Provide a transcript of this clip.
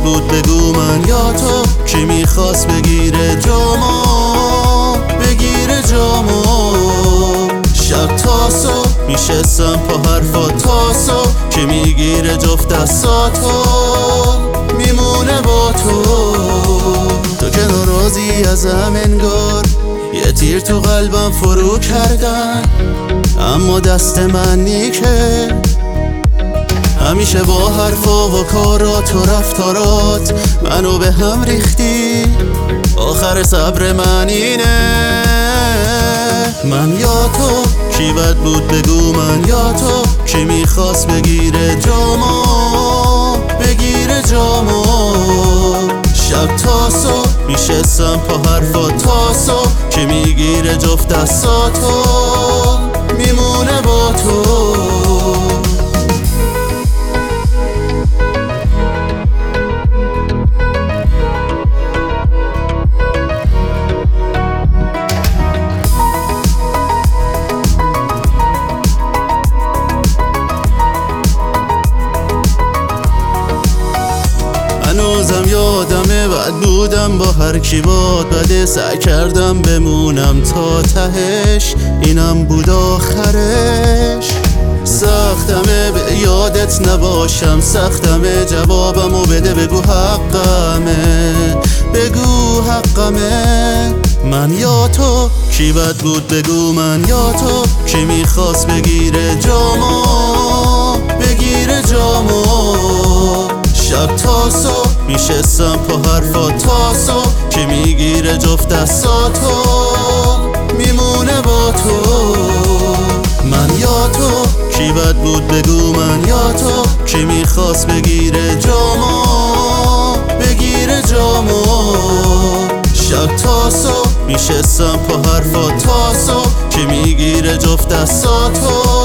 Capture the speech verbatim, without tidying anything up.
بود بگو من یا تو، کی میخواست بگیره جامو بگیره جامو. شب تا صبح میشستم پا حرفا تا صبح، کی میگیره جفت دستاتو میمونه با تو. تو که ناراضی ازم انگار یه تیر تو قلبم فرو کردن، اما دست منی که همیشه با حرفا و کارات و رفتارات منو به هم ریختی. آخر صبر من اینه، من یا تو، کی بد بود بگو من یا تو، کی میخواست بگیره جامو بگیره جامو. شب تا صبح میشستم پا حرفا تا صبح، کی میگیره جفت دستاتو میمونه با تو. هنوزم یادمه بد بودم با هر کی باد بده، سعی کردم بمونم تا تهش، اینم بود آخرش. سختمه به یادت نباشم، سختمه جوابمو بده بگو حقمه بگو حقمه. من یا تو، کی بد بود بگو من یا تو، کی میخواست بگیره جامو بگیره جامو. شب تا صبح میشستم پا حرفا تا صبح، کی میگیره جفت دستاتو میمونه با تو. من یا تو، کی بد بود بگو من یا تو، کی میخواست بگیره جامو بگیره جامو. شب تا صبح میشستم پا حرفا تا صبح، کی میگیره جفت دستاتو